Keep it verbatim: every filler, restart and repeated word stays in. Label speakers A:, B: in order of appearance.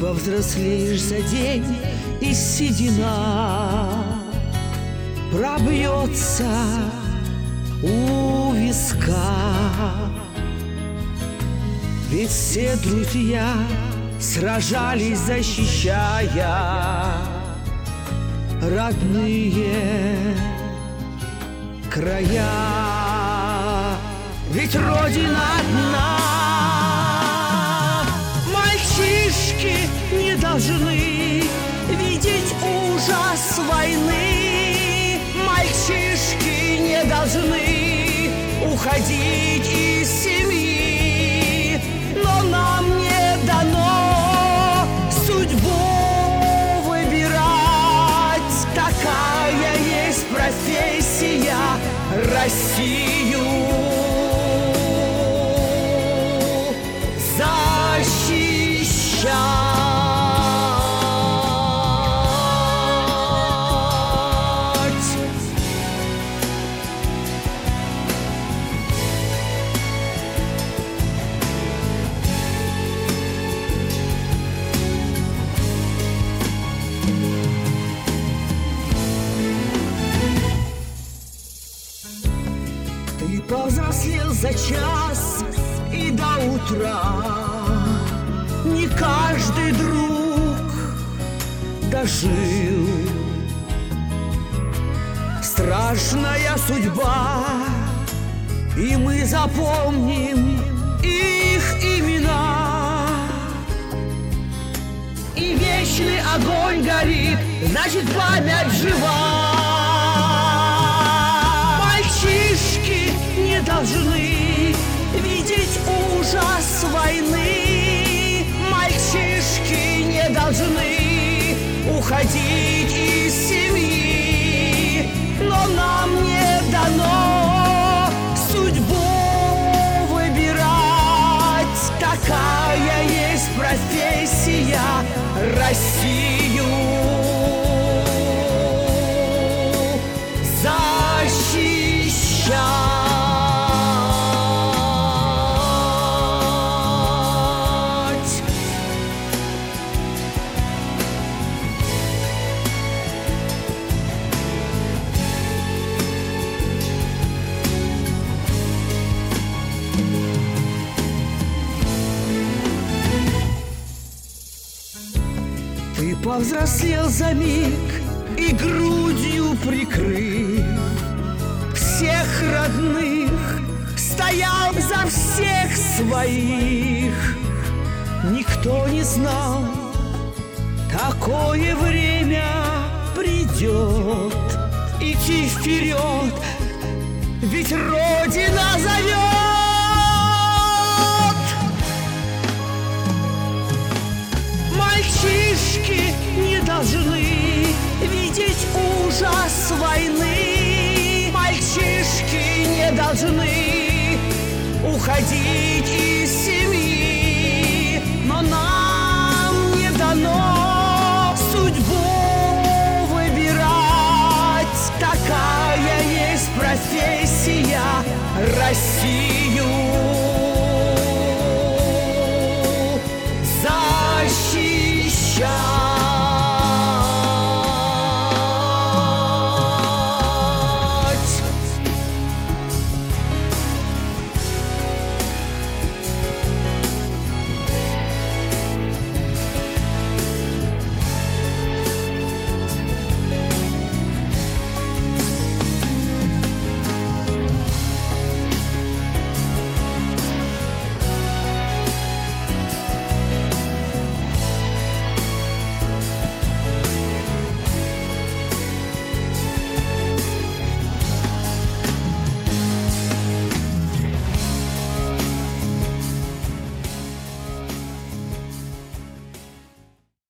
A: повзрослеешь за день, и седина пробьется у виска. Ведь все друзья сражались, защищая родные края. Ведь Родина одна. Мальчишки не должны видеть ужас войны. Мальчишки не должны уходить из семьи. Но нам не дано судьбу выбирать. Такая есть профессия — Россию защищать. Ты повзрослел за час и до утра. Не каждый друг дожил. Страшная судьба, и мы запомним их имена. И вечный огонь горит, значит, память жива. Мальчишки не должны видеть ужас войны. Мальчишки не должны уходить из семьи. Но нам не дано судьбу выбирать. Такая есть профессия — Россию защищать. Ты повзрослел за миг и, грудью прикрыв всех родных, стоял за всех своих. Никто не знал, такое время придет. Идти вперед, ведь Родина зовет. Мальчишки не должны видеть ужас войны. Мальчишки не должны уходить из семьи. Но нам не дано судьбу выбирать. Такая есть профессия — Россия